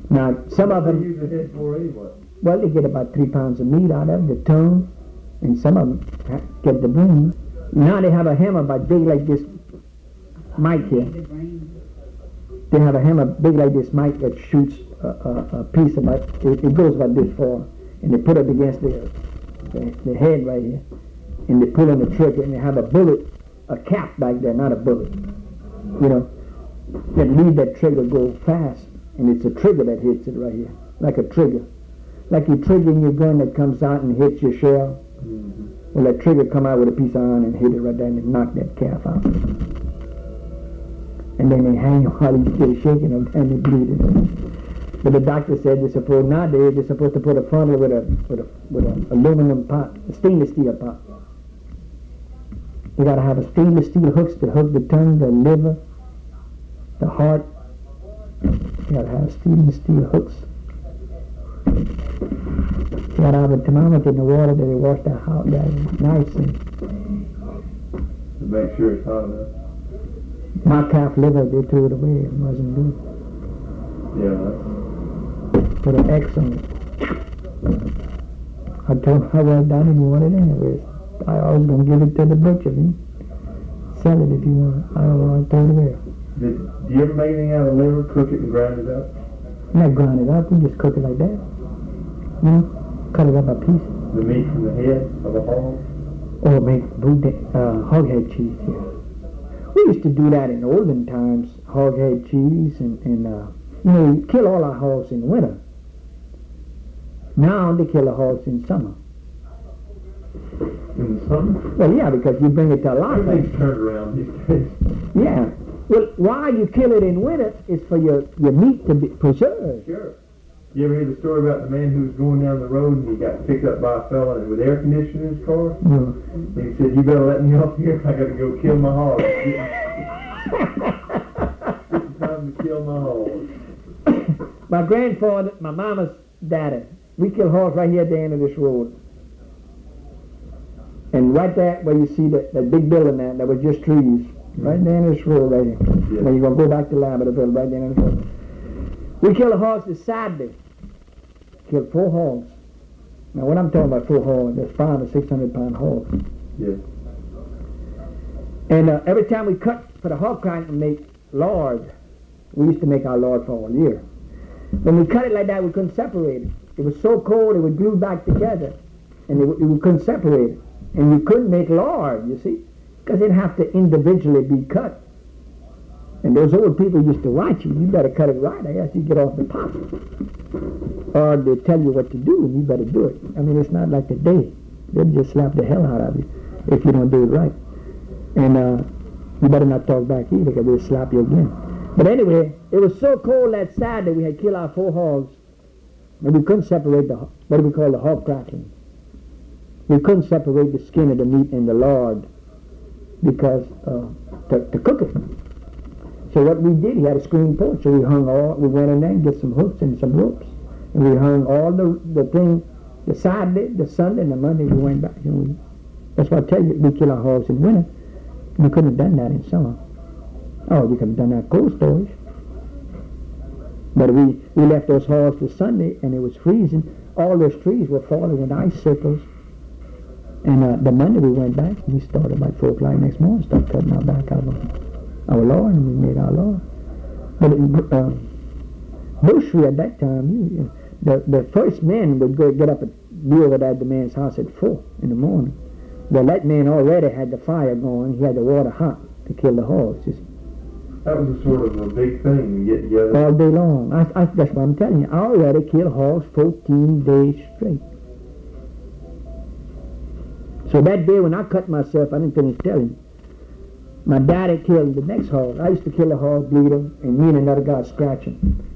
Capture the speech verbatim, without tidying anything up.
Now, some of What them, do they use the head for anyway? well, they get about three pounds of meat out of it, the tongue, and some of them ha- get the brain. Now they have a hammer about big like this mic here. They have a hammer big like this mic that shoots a, a, a piece about, it, it goes about this far, and they put it against the, the, the head right here, and they pull on the trigger, and they have a bullet, a cap back there, not a bullet, you know, that leave that trigger go fast, and it's a trigger that hits it right here, like a trigger. Like you triggering your gun that comes out and hits your shell. Mm-hmm. Well, that trigger come out with a piece of iron and hit it right there and knock that calf out. And then they hang on while he's still shaking them and they bleed it. But the doctor said they're supposed, nowadays they're supposed to put a funnel with a with a with an aluminum pot, a stainless steel pot. You gotta have a stainless steel hooks to hook the tongue, the liver, the heart. You gotta have stainless steel hooks. You gotta have a thermometer in the water that they wash that out that nice and To make sure it's hot enough. my calf liver, they threw it away. It wasn't good. Yeah. Put an X on it. I told him I was done and he wanted it anyways. I was gonna give it to the butcher. He sell it if you want. I don't want to throw it away. Did, do you ever make anything out of liver, cook it and grind it up? Not grind it up, we just cook it like that. You know? Cut it up a piece. The meat from the head of a hog? Or make uh, hog head cheese, yeah. We used to do that in olden times, hog head cheese, and, and uh, you know, you kill all our hogs in winter. Now they kill the hogs in summer. In the summer? Well, yeah, because you bring it to life. Everything's turned around these days. Yeah. Well, why you kill it in winter is for your, your meat to be preserved. Sure. You ever hear the story about the man who was going down the road and he got picked up by a fella with air conditioning in his car? No. And he said, "You better let me off here. I got to go kill my hog." It's time to kill my hog. My grandfather, my mama's daddy, we kill hogs right here at the end of this road. And right there where you see that, that big building there, that was just trees. Right there in this road right here. Yeah. Now you're going to go back to Labrador, right there in this road. We kill the hogs this Saturday. Killed four hogs. Now when I'm talking about four hogs, there's five or six hundred pound hogs. Yeah. And uh, every time we cut for the hog kind to make lard, we used to make our lard for all year. When we cut it like that, we couldn't separate it. It was so cold, it would glue back together. And it, it, we couldn't separate it. And we couldn't make lard, you see, because it'd have to individually be cut. And those old people used to watch you. You better cut it right, I guess you get off the pot. Or they tell you what to do, and you better do it. I mean, it's not like today. They'll just slap the hell out of you if you don't do it right. And uh, you better not talk back either, because they'll slap you again. But anyway, it was so cold that Saturday we had killed our four hogs, and we couldn't separate the, what do we call the hog cracking. We couldn't separate the skin of the meat and the lard because uh, to, to cook it. So what we did, he had a screen porch, so we hung all, we went in there and get some hooks and some ropes, and we hung all the the thing, the Saturday, the Sunday, and the Monday we went back, and we, that's why I tell you, we kill our hogs in winter. We couldn't have done that in summer. Oh, we could have done that cold storage. But we, we left those hogs for Sunday, and it was freezing. All those trees were falling in ice circles. And uh, the Monday we went back, and we started by four o'clock next morning, started cutting our back out of our lawn, and we made our lawn. But in uh, bushry at that time, you, you, the the first man would go get up and be over there at the man's house at four in the morning. Well, that man already had the fire going. He had the water hot to kill the hogs. Just that was a sort of a big thing to get together. all day long. I, I, that's what I'm telling you. I already killed hogs fourteen days straight. So that day when I cut myself, I didn't finish telling you. My daddy killed the next hog. I used to kill a hog, bleed him, and me and another guy scratch him.